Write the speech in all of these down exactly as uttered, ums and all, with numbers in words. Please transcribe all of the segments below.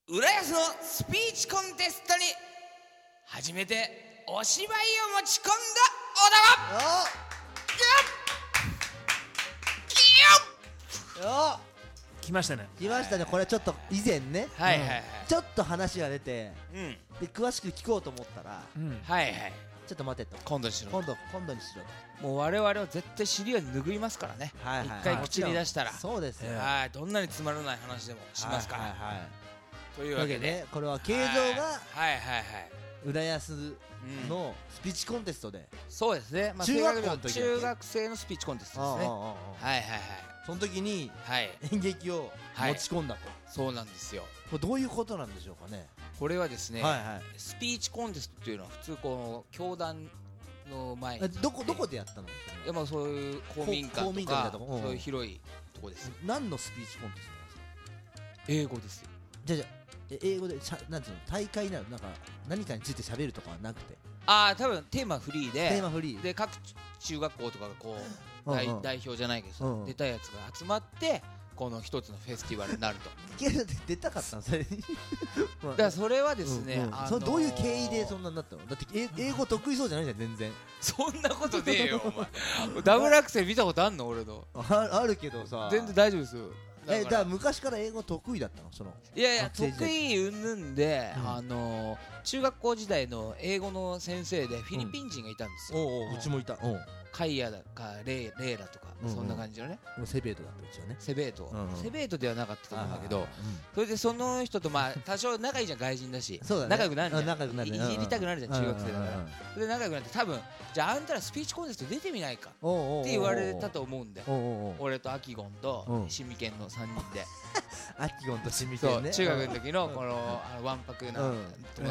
浦安のスピーチコンテストに初めてお芝居を持ち込んだ男。 よっ来ましたね。 来ましたね。これちょっと以前ね、 はいはいはい、 ちょっと話が出て、 うん、 で詳しく聞こうと思ったら、 うん、 はいはい、 ちょっと待てと、 今度にしろ、 今度今度にしろと。 もう我々は絶対尻は拭いますからね、 はいはい、 一回口に出したら、 そうですよ、 はい、どんなにつまらない話でもしますから、 はいはいはい、 というわけでね、これは慶三がはいはいはい浦安のスピーチコンテストで、うん、 そうですね、まあ、 中学校の時中学生のスピーチコンテストですね、はいはいはい、 その時に演劇を持ち込んだと、はい、 そうなんですよ。 これどういうことなんでしょうかね。 これはですね、 はいはい、 スピーチコンテストっていうのは普通この教団の前にどこどこでやったの。いや、まあそういう公民館とかそういう広いとこです。 何のスピーチコンテストなんですか。 英語ですよ。 じゃあじゃあ英語でしゃなんていうの、大会なの、なんか何かについて喋るとかはなくて、 ああ多分テーマフリーで、 テーマフリーで各中学校とかがこう代表じゃないけど、 うんうん、 出たやつが集まってこの一つのフェスティバルになると。 いや出たかったのそれにだからそれはですね、 うんうん、あのー、それどういう経緯でそんなになったの。だって英語得意そうじゃないじゃん全然。 そんなことねえよお前ダブルアクセル見たことあんの俺の。 あ, あるけどさ、 全然大丈夫ですよ。 えだから昔から英語得意だったの。そのいやいや得意うんぬんで、うん、あのー、中学校時代の英語の先生でフィリピン人がいたんですよ、 うん、おうおううちもいた。 カイヤだかレイ、レイラとか、うんうん、そんな感じのね。 セベートだったうちはね。 セベート、うんうん、セベートではなかったと思うんだけど、 うん、 それでその人とまあ多少仲いいじゃん外人だし、 そうだね、 仲良くなるじゃん、 仲良くなる、 いじりたくなるじゃん、中学生だから、それで仲良くなって多分じゃああんたらスピーチコンテスト出てみないかって言われたと思うんで、俺とアキゴンとシミケンのさんにんでアキゴンとシミケンね、 中学の時のこのあのわんぱくな、うん、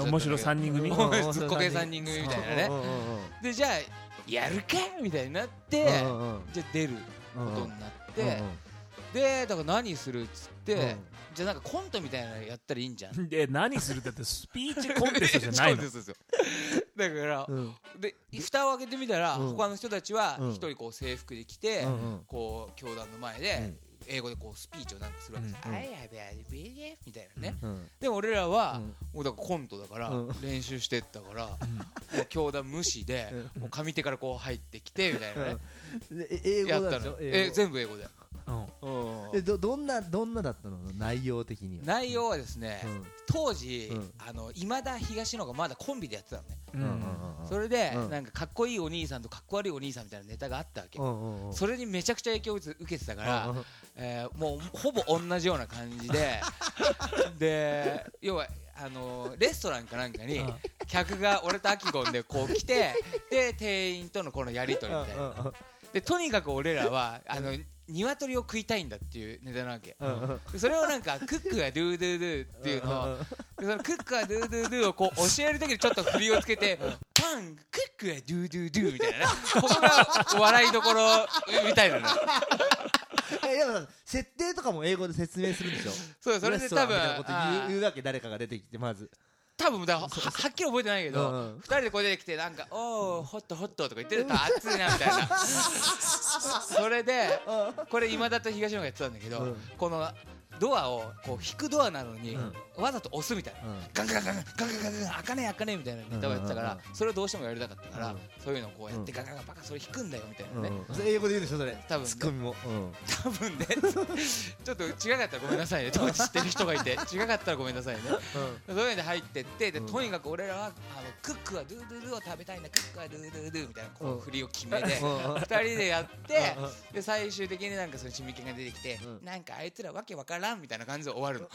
面白さんにん組、 ずっこけさんにん組みたいなね。でじゃあやるかみたいになって、うんうん、じゃあ出ることになって、うんうん、でだから何するっつって、うん、じゃあなんかコントみたいなのやったらいいんじゃん。 で何するってスピーチコンテストじゃないの。 そうですよだから、うん、で蓋を開けてみたら、うん、他の人たちは一人こう制服で来て、うん、こう教団の前で、うん英語でこうスピーチをなんかするわけですよ。あいやべやべやみたいなね、うん、でも俺らは、うん、もうだからコントだから、うん、練習してったから、うん、もう教団無視で、うん、もう上手からこう入ってきてみたいなね、 うん、英語だったの。 え全部英語だよ。 うんうん、え ど, どんなどんなだったの内容的には。 内容はですね、うん、当時、うん、あの今田東野がまだコンビでやってたのね、うんうんうん、それで、うん、なんかかっこいいお兄さんとかっこ悪いお兄さんみたいなネタがあったわけ、うんうんうん、それにめちゃくちゃ影響を受けてたから、うんうんえー、もうほぼ同じような感じでで要はあのレストランかなんかに客が俺とアキゴンでこう来てで店員とのこのやり取りみたいなでとにかく俺らはあの鶏を食いたいんだっていうネタなわけ、うんうん、それをなんかクックがドゥードゥードゥーっていうのを、うんうん、そのクックがドゥードゥードゥーをこう教えるだけでちょっと振りをつけてパンクックがドゥードゥードゥーみたいなねここが笑いどころみたいなのえでも設定とかも英語で説明するんでしょ。 そうそれで多分言う、言うわけ誰かが出てきてまず多分だ は, はっきり覚えてないけど、うんうん、ふたりでこう出てきてなんかおーホットホットとか言ってると熱いなみたいなそれでこれ今田と東野がやってたんだけど、うん、このドアをこう引くドアなのに、うん、わざと押すみたいな、うん、ガンガンガンガンガンガンガンガン開かねえ開かねえみたいなネタをやってたから、うん、それをどうしてもやりたかったから、うん、そういうのをこうやって、うん、ガンガンガンバカそれ引くんだよみたいなね、 うん、それ英語で言うんでしょそれ多分、ね、 ツッコミも、うん、 多分ねちょっと違かったらごめんなさいね当時知ってる人がいて違かったらごめんなさいね、うん、そういうので入ってってで、うん、とにかく俺らはあのクックはドゥードゥードゥを食べたいなクックはドゥードゥードゥみたいなこう振りを決めて、うん、ふたりでやってで最終的になんかそのシミケンが出てきて、うん、なんかあいつらわけわからんみたいな感じで終わるの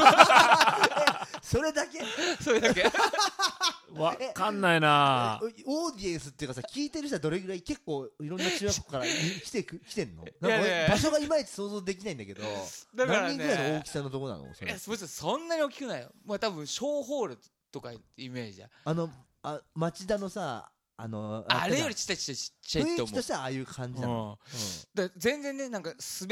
それだけそれだけわかんないな。 オーディエンスっていうかさ聞いてる人はどれぐらい結構いろんな中学校から来て来てんの。なんか場所がいまいち想像できないんだけどだから、ね、何人ぐらいの大きさのとこなのそれ。いやそんなに大きくないよ。まあ多分小ホールとかイメージやあのあ町田のさあのあれよりちっちゃいちっちゃいちっちゃいって思う。 雰囲気としてはああいう感じなの、 うんうん、だ全然ねなんか滑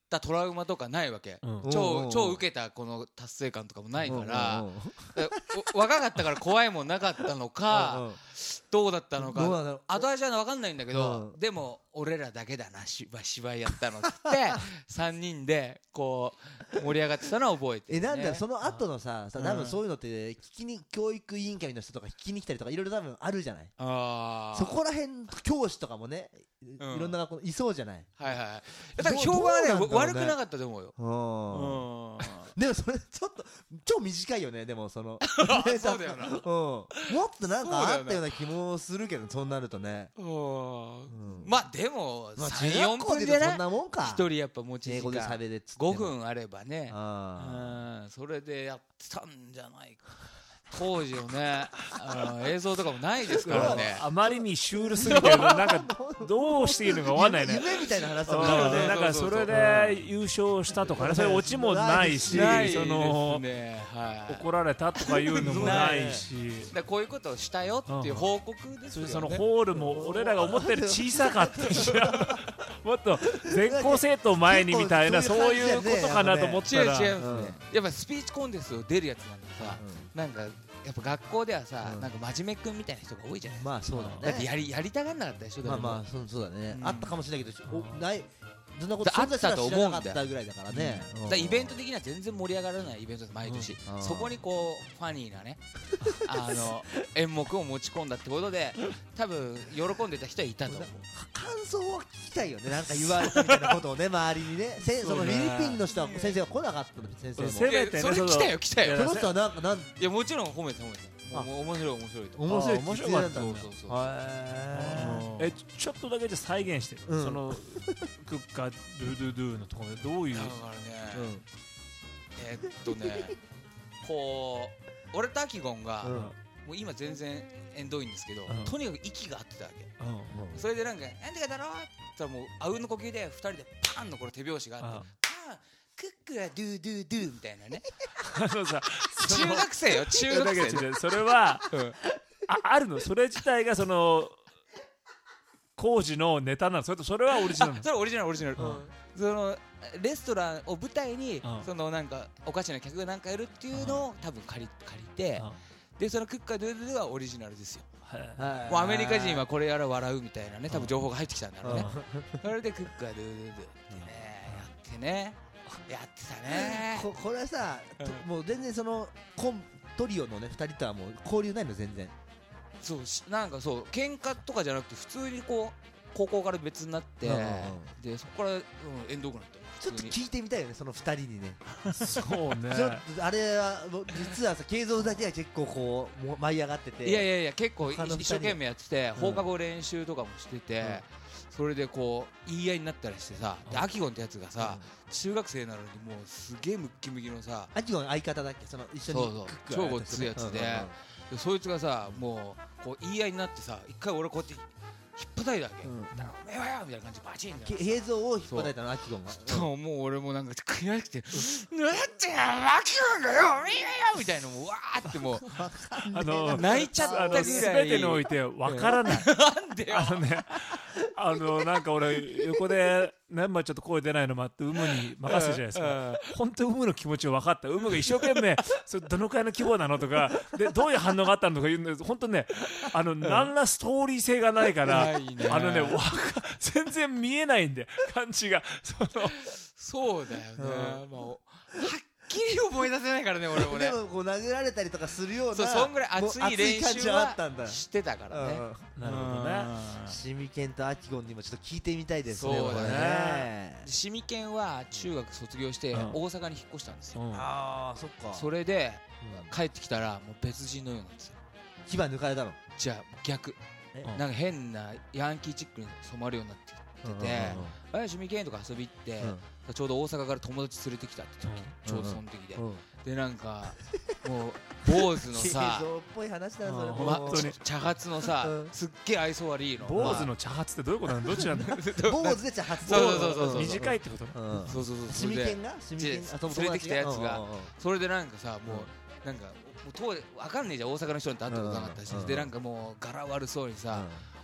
たトラウマとかないわけ、超超受けたこの達成感とかもないから、若かったから怖いもんなかったのかどうだったのか後味は分かんないんだけど、でも俺らだけだな芝居やったのってさんにんでこう盛り上がってたのは覚えてる、ね、 えなんだその後のさ多分そういうのって聞きに教育委員会の人とか聞きに来たりとかいろいろ多分あるじゃない。あそこら辺教師とかもねいろんな学校いそうじゃない。 はいはいだから評判はね悪くなかったと思うよ。 でもそれちょっと超短いよね。でもそのそうだよなもっとなんかあったような気もするけどそうなるとね。 まあでもさんよんぷんでねひとりやっぱ持ち時間ごふんあればねそれでやってたんじゃないか当時のね映像とかもないですからね。 あまりにシュールすぎてなんかどうしていいのか分かんないね。 夢みたいな話だね。なんかそれで優勝したとかねそういうオチもないしその怒られたとかいうのもないしこういうことをしたよっていう報告ですよね。 そのホールも俺らが思ったより小さかったしもっと全校生徒前にみたいなそういうことかなと思ったら違う違うやっぱスピーチコンテスト出るやつなんでさなんかやっぱ学校ではさ、うん、なんか真面目くんみたいな人が多いじゃないですか。まあそうだね。だってやりやりたがんなかったでしょ。 まあまあそうそうだね、うん。あったかもしれないけど、おないそんなことあったと思うんだよ。ぐらいだからね。 うん、だからイベント的には全然盛り上がらないイベントで毎年、うん、そこにこうファニーなねあの演目を持ち込んだってことで多分喜んでた人はいたと思う。 感想を聞きたいよね。なんか言われたみたいなことをね周りにね。せそのフィリピンの人は先生は来なかったの先生も。 せめてねそれ来たよ来たよ。 その人はなんかなんいやもちろん褒めて褒めて。もう面白い面白いと面白い面白かった。 そうそうそう。 えちょっとだけじゃ再現してそのクッカードゥドゥドゥのところでどういう。だからねえっとねこう俺とアキゴンがもう今全然縁遠いんですけどとにかく息が合ってたわけ。それでなんかなんでかだろうって言ったらもうあうんの呼吸でふたりでパンのこれ手拍子があってパンクックはドゥドゥドゥみたいなね。あのさ中学生よ中学生。 それは、うん、あ, あるのそれ自体がその工事のネタなのそれとそれはオリジナル。 それオリジナルオリジナル。うん、そのレストランを舞台に、うん、そのなんかおかしな客がなんかやるっていうのを多分借り借りて、うん、でそのクッカードゥドゥドゥはオリジナルですよ。もうアメリカ人はこれやら笑うみたいなね多分情報が入ってきたんだろうね。それでクッカードゥドゥドゥってねやってね。やってたね。 こ, これさ、うん、もう全然そのコントリオのねふたりとはもう交流ないの全然。 そうなんかそう喧嘩とかじゃなくて普通にこう高校から別になって、うんうんうん、でそこから、うん、縁遠くなった。 ちょっと聞いてみたいよねそのふたりにね。 そうね。 ちょっとあれは実はさ継続だけは結構こう舞い上がってて。 いやいやいや結構一生懸命やってて、うん、放課後練習とかもしてて。うんそれでこう言い合いになったりしてさでアキゴンってやつがさ中学生なのにもうすげえムッキムキのさアキゴン相方だっけその一緒にそうそう超ごっついやつででそいつがさもうこう言い合いになってさ一回俺こうやって引っ叩いたわけ、うん、だからおめえはよみたいな感じでバチンって映像を引っ叩いたのアキゴンがそうもう俺もなんか悔しくてなんてアキゴンだよおめえはよみたいなもうわーってもうあの泣いちゃったぐらい全てにおいてわからないなんでよあのねあのなんか俺横で何枚ちょっと声出ないのもあってウムに任せるじゃないですか本当ウムの気持ちを分かったウムが一生懸命それどのくらいの規模なのとかでどういう反応があったのとか言うんで本当ねあの何らストーリー性がないからあのねわか全然見えないんで感じがそのそうだよね、うん、もうはっきり思い出せないからね俺もねでもこう殴られたりとかするようなそうそんぐらい熱い練習はしてたからね、 うん、なるほどねシミケンとアキゴンにもちょっと聞いてみたいですね。 そうだねシミケンは中学卒業して大阪に引っ越したんですよ、うん、 ああそっかそれで、うん、帰ってきたらもう別人のようなんですよ。 牙抜かれたのじゃあ逆なんか変なヤンキーチックに染まるようになっててあれシミケンとか遊び行って、うん、ちょうど大阪から友達連れてきたって時、うん、ちょうどその時で、うん、でなんかもう坊主のさ映像っぽい話だそれ本当に茶髪のさ、うん、すっげえ愛想悪いの坊主の茶髪ってどういうことなのどっちなんだ坊主で茶髪そうそうそうそう短いってこと、 うん、そうそうそうシミケンがシミケン連れてきたやつがそれでなんかさもうなんかもう当時わかんねえじゃん大阪の人なんて会ったことなかったしでなんかもう柄悪そうにさ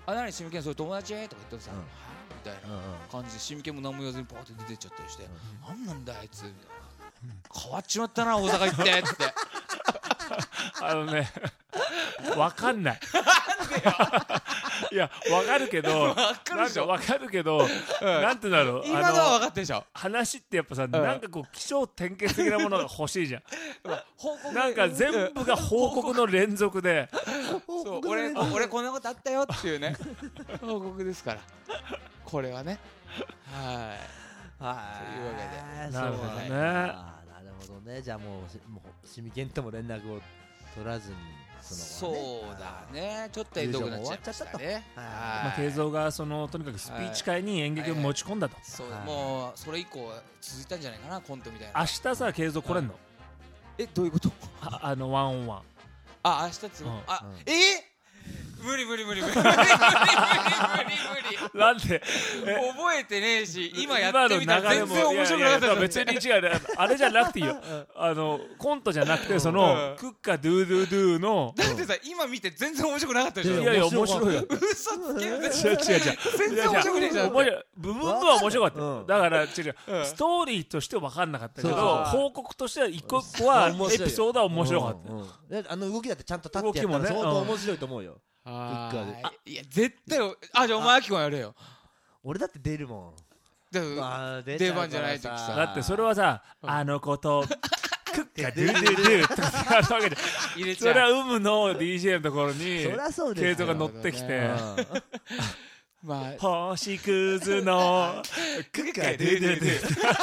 あ何シミケンそれ友達とか言ってさ、みたいな感じでシミケンも何も言わずにポーって出てっちゃったりして、なんなんだあいつみたいな、変わっちまったな大阪行ってっつってあのねわかんないいやわかるけどなんかわかるけど、なんてだろう、 今のは分かってるでしょ。 話ってやっぱさ、なんかこう起承転結的なものが欲しいじゃんなんか全部が報告の連続でそう俺俺こんなことあったよっていうね報告ですからこれはね。はいはいというわけで、 なるほどね、 なるほどね。じゃあもうもうシミケンとも連絡を取らずにそうだね、ちょっとエンドになっちゃいましたね。 まあ慶三がそのとにかくスピーチ会に演劇を持ち込んだと。 そうもうそれ以降続いたんじゃないかな、コントみたいな。 明日さ慶三来れんの？ えどういうこと？ ああのワンオンワン。 あ明日つあえ無理無理無理無理無理無理無理無理無理なんで覚えてねえし、今やってみたら全然面白くなかった。 別に違う、あれじゃなくていいよあのコントじゃなくてそのクッカドゥドゥドゥのだってさ今見て全然面白くなかったでしょ。 いやいや面白いよ。 嘘つけ。違う違う違う全然面白くねえじゃん。 部分部は面白かっただから違うストーリーとして分かんなかったけど報告としては一個一個はエピソードは面白かった。 あの動きだってちゃんと立ってやったら相当面白いと思うよ。 あいや絶対あじゃあお前アキコやれよ。 俺だって出るもん。 出番じゃない時さ。 だってそれはさあのことクッカドゥドゥドゥとかあるわけで入れちゃう。それは有無の ディージェー のところに慶三が乗ってきてまあ星屑のクッカドゥドゥド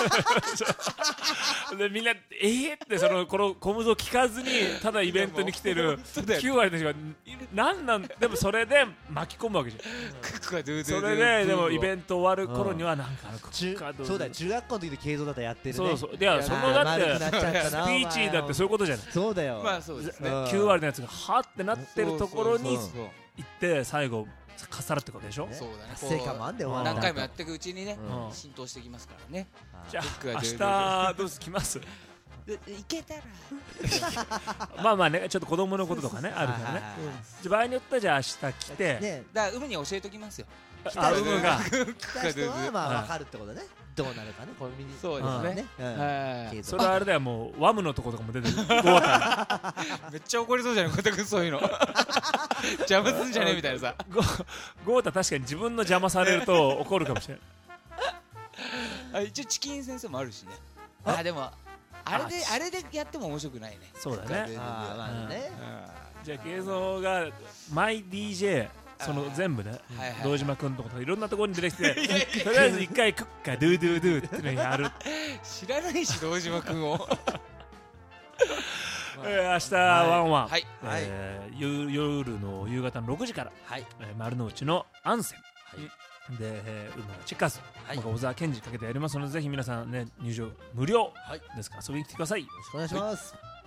ゥでみんなえーってそのこの小室を聞かずにただイベントに来てるきゅうわりの人がなんなんでもそれで巻き込むわけじゃん。それででもイベント終わる頃にはなんかクッカドゥドゥそうだよ中学校の時で慶三だったらやってるね。 そうそういやそのだってスピーチだってそういうことじゃない。 そうだよ。 まあそうですね。 きゅうわりのやつがはってなってるところに行って最後かさらってことでしょ。 そうだね。 成果もあんで何回もやっていくうちにね浸透してきますからね。 じゃあ明日どうす来ます？ いけたらまあまあねちょっと子供のこととかねあるからね。場合によってはじゃあ明日来てだから海に教えときますよ。 あ海が来た人はまあ分かるってことね。どうなるかねコンビニ。 そうですね。 それはあれだよもうワムのとことかも出てる。めっちゃ怒りそうじゃない小田君そういうの邪魔すんじゃねえみたいなさ。 ゴータ確かに自分の邪魔されると怒るかもしれない。一応チキン先生もあるしね。あでもあれであれでやっても面白くないね。 そうだね。 まあね。 じゃあ慶三がマイ ディージェーその全部ね堂島君とかいろんなところに出てきてとりあえず一回クッカドゥドゥドゥってのやる。 知らないし堂島君を。 明日ワンワン夜の夕方のろくじから丸の内のアンセンで海のチェッカーズ小沢健二かけてやりますのでぜひ皆さんね入場無料ですから遊びに来てください。よろしくお願いします。